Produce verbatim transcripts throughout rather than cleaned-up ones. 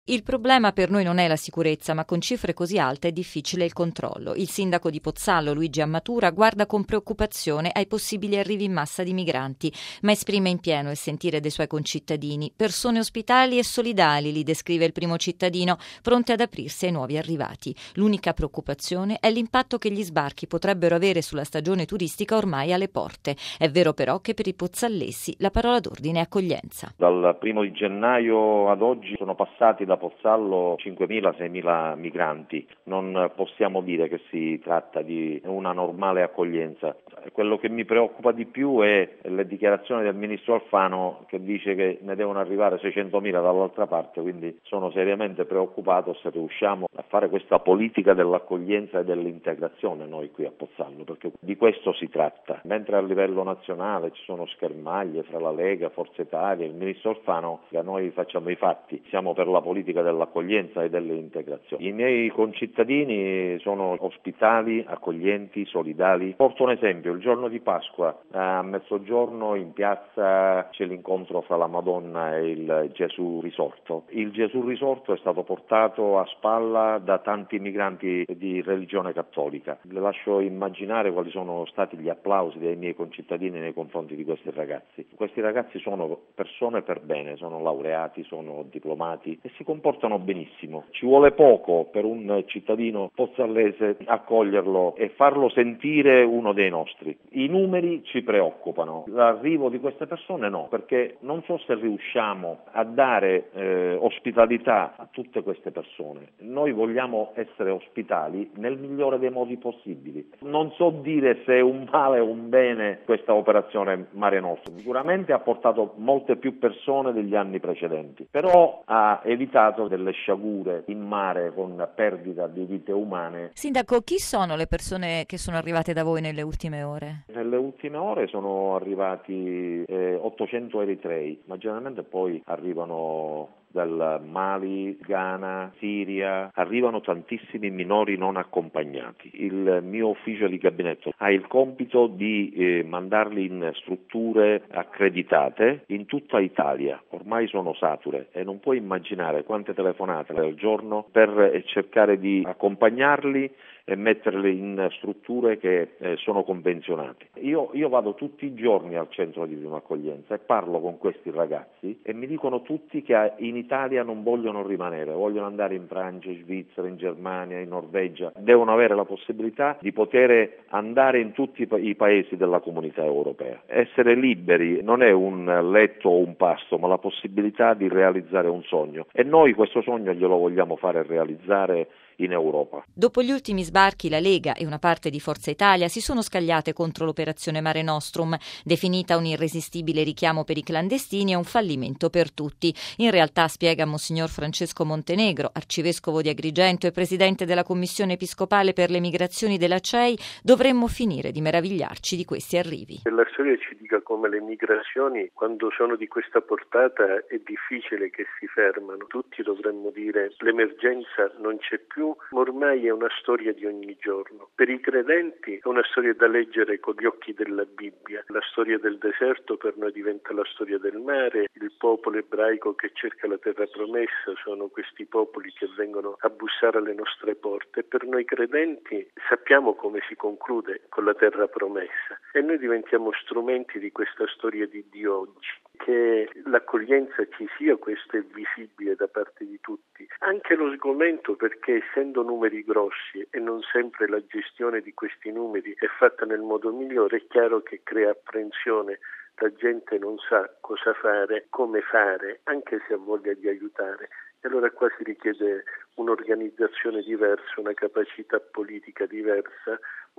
Il problema per noi non è la sicurezza, ma con cifre così alte è difficile il controllo. Il sindaco di Pozzallo, Luigi Ammatura, guarda con preoccupazione ai possibili arrivi in massa di migranti, ma esprime in pieno il sentire dei suoi concittadini. Persone ospitali e solidali, li descrive il primo cittadino, pronte ad aprirsi ai nuovi arrivati. L'unica preoccupazione è l'impatto che gli sbarchi potrebbero avere sulla stagione turistica ormai alle porte. È vero però che per i pozzallesi la parola d'ordine è accoglienza. Dal primo di gennaio ad oggi sono passati da Pozzallo cinquemila seimila migranti. Non possiamo dire che si tratta di una normale accoglienza. Quello che mi preoccupa di più è le dichiarazioni del ministro Alfano, che dice che ne devono arrivare seicentomila dall'altra parte, quindi sono seriamente preoccupato se riusciamo a fare questa politica dell'accoglienza e dell'integrazione noi qui a Pozzallo, perché di questo si tratta. Mentre a livello nazionale ci sono schermaglie fra la Lega, Forza Italia e il ministro Alfano, che noi facciamo i fatti, siamo per la politica dell'accoglienza e dell'integrazione. I miei concittadini sono ospitali, accoglienti, solidali. Porto un esempio: il giorno di Pasqua a mezzogiorno in piazza c'è l'incontro fra la Madonna e il Gesù risorto. Il Gesù risorto è stato portato a spalla da tanti migranti di religione cattolica. Le lascio immaginare quali sono stati gli applausi dei miei concittadini nei confronti di questi ragazzi. Questi ragazzi sono persone per bene, sono laureati, sono diplomati e si comportano benissimo. Ci vuole poco per un cittadino pozzallese accoglierlo e farlo sentire uno dei nostri. I numeri ci preoccupano, l'arrivo di queste persone no, perché non so se riusciamo a dare eh, ospitalità a tutte queste persone. Noi vogliamo essere ospitali nel migliore dei modi possibili. Non so dire se è un male o un bene questa operazione Mare Nostrum. Sicuramente ha portato molte più persone degli anni precedenti, però ha evitato delle sciagure in mare con perdita di vite umane. Sindaco, chi sono le persone che sono arrivate da voi nelle ultime ore? Nelle ultime ore sono arrivati eh, ottocento eritrei, ma generalmente poi arrivano dal Mali, Ghana, Siria, arrivano tantissimi minori non accompagnati. Il mio ufficio di gabinetto ha il compito di eh, mandarli in strutture accreditate in tutta Italia. Ormai sono sature e non puoi immaginare quante telefonate al giorno per eh, cercare di accompagnarli e metterli in strutture che eh, sono convenzionate. Io, io vado tutti i giorni al centro di prima accoglienza e parlo con questi ragazzi e mi dicono tutti che in Italia non vogliono rimanere, vogliono andare in Francia, in Svizzera, in Germania, in Norvegia, devono avere la possibilità di poter andare in tutti i paesi della comunità europea. Essere liberi non è un letto o un pasto, ma la possibilità di realizzare un sogno e noi questo sogno glielo vogliamo fare realizzare in Europa. Dopo gli ultimi sbarchi la Lega e una parte di Forza Italia si sono scagliate contro l'operazione Mare Nostrum, definita un irresistibile richiamo per i clandestini e un fallimento per tutti. In realtà, spiega Monsignor Francesco Montenegro, arcivescovo di Agrigento e presidente della Commissione Episcopale per le migrazioni della C E I, dovremmo finire di meravigliarci di questi arrivi. La storia ci dica come le migrazioni, quando sono di questa portata, è difficile che si fermano. Tutti dovremmo dire l'emergenza non c'è più, ma ormai è una storia di ogni giorno. Per i credenti è una storia da leggere con gli occhi della Bibbia. La storia del deserto per noi diventa la storia del mare, il popolo ebraico che cerca la terra promessa sono questi popoli che vengono a bussare alle nostre porte. E per noi credenti sappiamo come si conclude con la terra promessa e noi diventiamo strumenti di questa storia di Dio oggi. Che l'accoglienza ci sia, questo è visibile da parte di tutti. Anche lo sgomento, perché essendo numeri grossi e non sempre la gestione di questi numeri è fatta nel modo migliore, è chiaro che crea apprensione. La gente non sa cosa fare, come fare, anche se ha voglia di aiutare. E allora qua si richiede un'organizzazione diversa, una capacità politica diversa,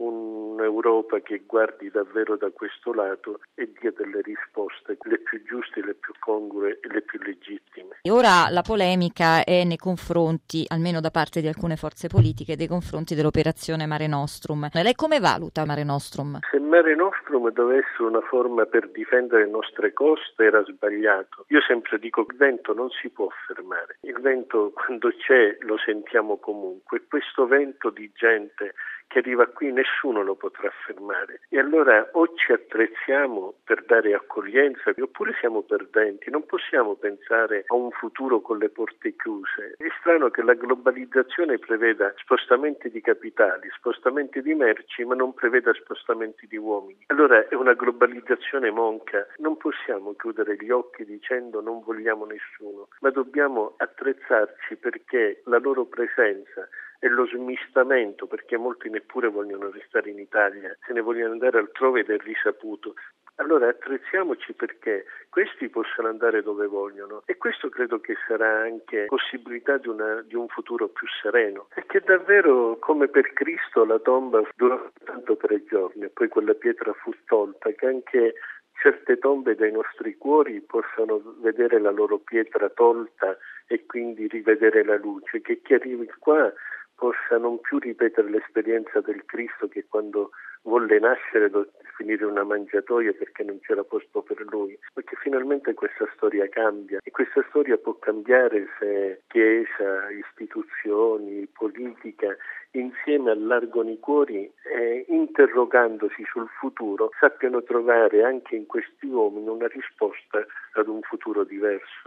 un'Europa che guardi davvero da questo lato e dia delle risposte le più giuste, le più congrue e le più legittime. E ora la polemica è nei confronti, almeno da parte di alcune forze politiche, dei confronti dell'operazione Mare Nostrum. Lei come valuta Mare Nostrum? Se Mare Nostrum dovesse essere una forma per difendere le nostre coste era sbagliato. Io sempre dico che il vento non si può fermare. Il vento quando c'è lo sentiamo comunque. Questo vento di gente che arriva qui nessuno lo potrà fermare. E allora o ci attrezziamo per dare accoglienza oppure siamo perdenti. Non possiamo pensare a un futuro con le porte chiuse. È strano che la globalizzazione preveda spostamenti di capitali, spostamenti di merci, ma non preveda spostamenti di uomini. Allora è una globalizzazione monca. Non possiamo chiudere gli occhi dicendo non vogliamo nessuno, ma dobbiamo attrezzarci perché la loro presenza e lo smistamento, perché molti neppure vogliono restare in Italia, se ne vogliono andare altrove ed è risaputo. Allora attrezziamoci perché questi possano andare dove vogliono, e questo credo che sarà anche possibilità di, una, di un futuro più sereno, e che davvero, come per Cristo, la tomba durò tanto tre giorni e poi quella pietra fu tolta, che anche certe tombe dei nostri cuori possano vedere la loro pietra tolta e quindi rivedere la luce, che chi arrivi qua possa non più ripetere l'esperienza del Cristo che quando volle nascere dovette finire una mangiatoia perché non c'era posto per lui, perché finalmente questa storia cambia, e questa storia può cambiare se Chiesa, istituzioni, politica insieme allargano i cuori e interrogandosi sul futuro sappiano trovare anche in questi uomini una risposta ad un futuro diverso.